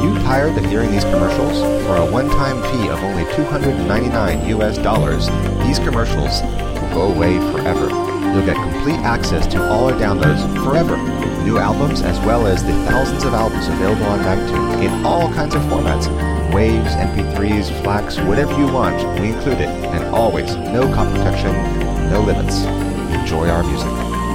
you tired of hearing these commercials? For a one-time fee of only $299 US, these commercials will go away forever. You'll get complete access to all our downloads forever. New albums as well as the thousands of albums available on Magnatune in all kinds of formats. Waves, MP3s, FLACs, whatever you want, we include it. And always, no copy protection, no limits. Enjoy our music.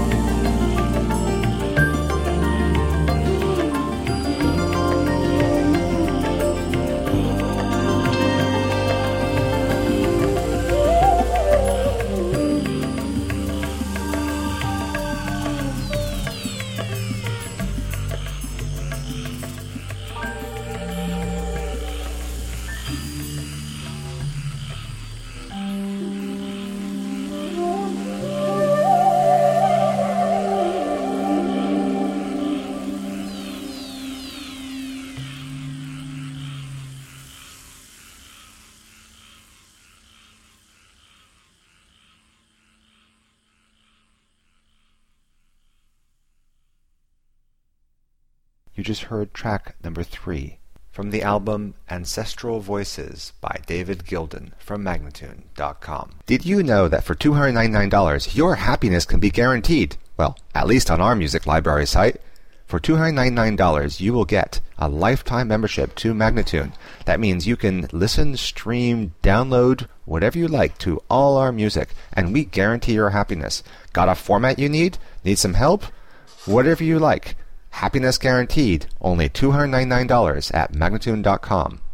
You just heard track number 3 from the album Ancestral Voices by David Gilden from Magnatune.com. Did you know that for $299 your happiness can be guaranteed? Well, at least on our music library site. For $299 you will get a lifetime membership to Magnatune. That means you can listen, stream, download, whatever you like to all our music, and we guarantee your happiness. Got a format you need? Need some help? Whatever you like. Happiness guaranteed, only $299 at Magnatune.com.